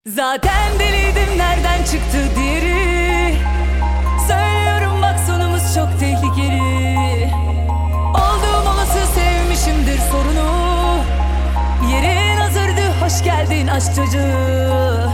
Zaten deliydim, nereden çıktı diri? Söylüyorum bak, sonumuz çok tehlikeli. Olduğum olası sevmişimdir sorunu. Yerin hazırdı, hoş geldin aşk çocuğu.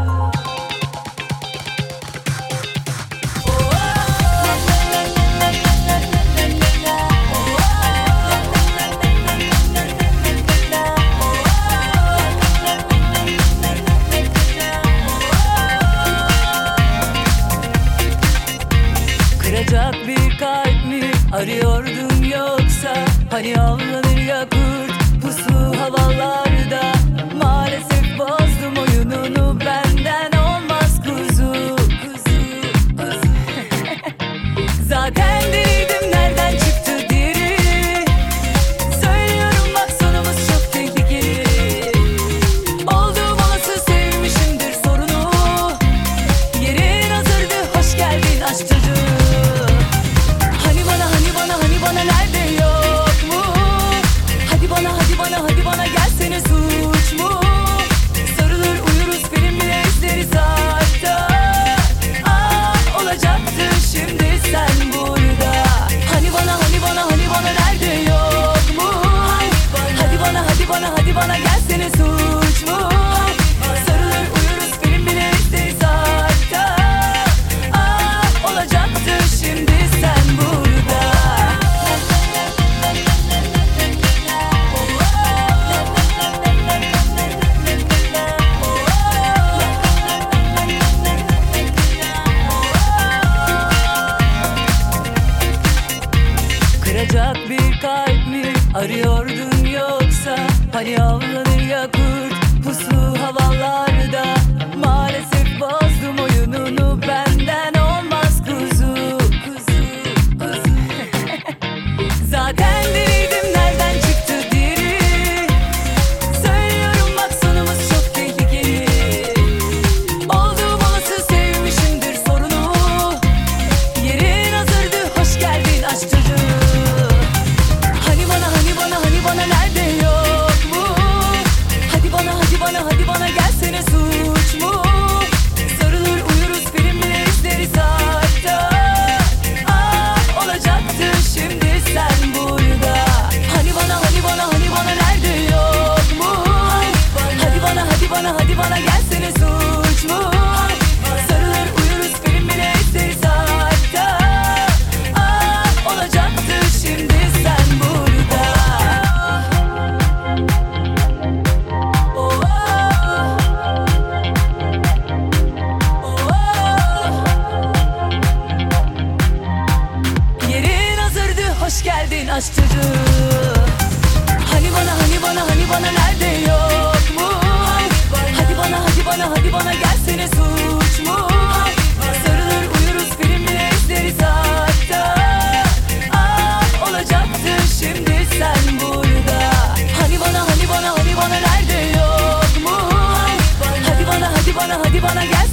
Kıracak bir kalp mi arıyordun yoksa? Hani avlanır ya kurt puslu havalarda. Maalesef bozdum oyununu, benden olmaz kuzu, kuzu, kuzu. Zaten deliydim, nereden çıktı diri? Söylüyorum bak, sonumuz çok tehlikeli. Olduğum olası sevmişimdir sorunu. Yerin hazırdı, hoş geldin aşk çocuğu. Nerede yok mu? Hadi bana gelsene, suç mu? Sarılır uyuruz, film bile izleriz hatta. Olacaktı şimdi sen burada. Hani bana nerede yok mu? Hadi bana gelsene, suç mu? Sarılır uyuruz, film bile izleriz hatta. Olacaktı şimdi sen burada. Kıracak bir kalp mi arıyordun yoksa? Hani avlanır ya kurt puslu havalarda. Maalesef bozdum oyununu, benden olmaz kuzu, kuzu, kuzu. Zaten deliydim, nereden çıktı diri? Söylüyorum bak, sonumuz çok tehlikeli. Olduğum olası sevmişimdir sorunu. Yerin hazırdı, hoş geldin aşk çocuğu. Hani bana nerede yok mu? Hadi bana gelsene, suç mu? Sarılır uyuruz, film bile izleriz hatta. Olacaktı şimdi sen burada. Hani bana nerede yok mu? Hadi bana gelsene, suç mu? Sarılır uyuruz, film bile izleriz hatta. Olacaktı şimdi sen burada. Yerin hazırdı, hoş geldin aşk çocuğu. Hani bana nerede yok mu? Hadi bana gelsene, suç mu? Sarılır uyuruz, film bile izleriz hatta. Olacaktı şimdi sen burada. Hani bana nerede yok mu? Hadi bana gel.